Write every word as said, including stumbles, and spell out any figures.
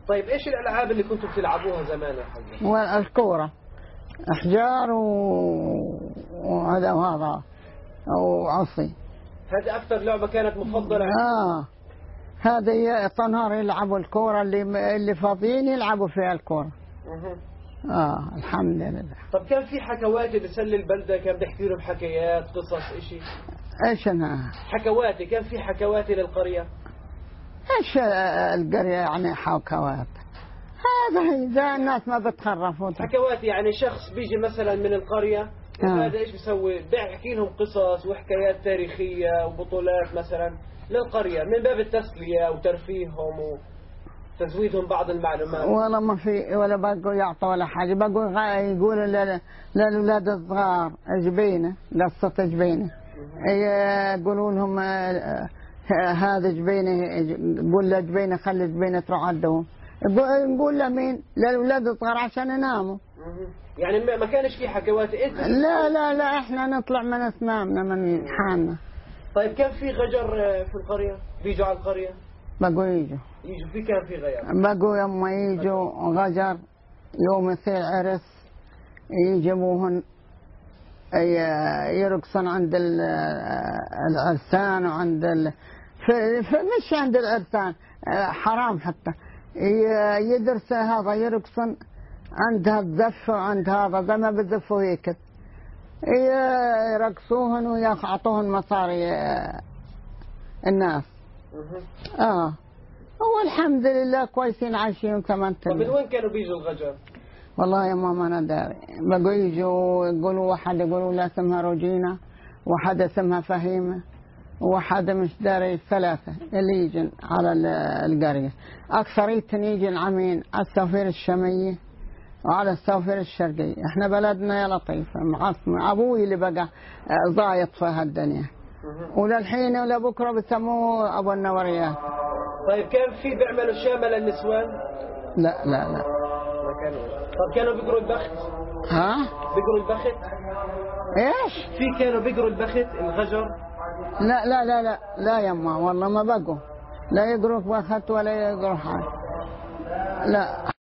طيب ايش الالعاب اللي كنتوا بتلعبوها زمان يا حاج؟ والكورة احجار و... وهذا وهذا وعصي. هذه اكثر لعبه كانت مفضله؟ اه هذه الطنهار يلعبوا الكورة، اللي اللي فاضيين يلعبوا فيها الكورة. اه الحمد لله. طب كان في حكواتي بسلي البلده، كان بيحكي لهم حكايات قصص اشي؟ ايش انا حكواتي، كان في حكواتي للقريه؟ ايش القرية يعني حكوات؟ هذا هي زي الناس ما بتخرفوا. حكواتي يعني شخص بيجي مثلا من القريه وهذا ايش بيسوي؟ بيحكي لهم قصص وحكايات تاريخيه وبطولات مثلا للقريه من باب التسليه وترفيههم وتزويدهم بعض المعلومات. والله ما في ولا بقوا يعطوا ولا حاجه، بقوا يقولوا للاولاد الصغار جبينه قصه جبينه، يقولوا لهم هذا جبينه، قول له جبينه خلي جبينه تروح عندهم، نقول له مين؟ للاولاد الصغار عشان يناموا. يعني ما كانش في حكوات انت؟ لا لا لا احنا نطلع من اسناننا من حالنا. طيب كان في غجر في القريه؟ بيجوا على القريه؟ بقوا يجوا يجوا في كان في غير؟ بقوا يوم يجوا غجر يوم يصير عرس يجيبوهن يرقصن عند العرسان وعند ال... مش عند العرسان حرام، حتى يدرس هذا يرقصن عند الزف وعند هذا زي ما بزفوا هيك يرقصوهن ويعطوهن مصاري الناس. اه هو الحمد لله كويسين عايشين كمان. ومن وين كانوا بيجوا الغجر؟ والله يا ماما انا داري، بقوا يجوا يقولوا واحد يقولوا لا اسمها روجينا، واحد اسمها فهيمه، وواحد مش داري، ثلاثه اللي يجن على القريه. اكثريتهم يجن عمين على السوفير الشاميه وعلى السوفير الشرقيه. احنا بلدنا يا لطيفه معصمه، ابوي اللي بقى ضايق في هالدنيا وللحين ولا بكره بسموه ابو النوريات. طيب كان في بيعملوا شامه للنسوان؟ لا لا لا ما كانوا. طب كانوا بيقروا البخت؟ ها؟ بيقروا البخت؟ ايش؟ في كانوا بيقروا البخت الغجر؟ لا لا لا لا لا يما والله ما بقوا، لا يقروا بخت ولا يقروا حاجه، لا.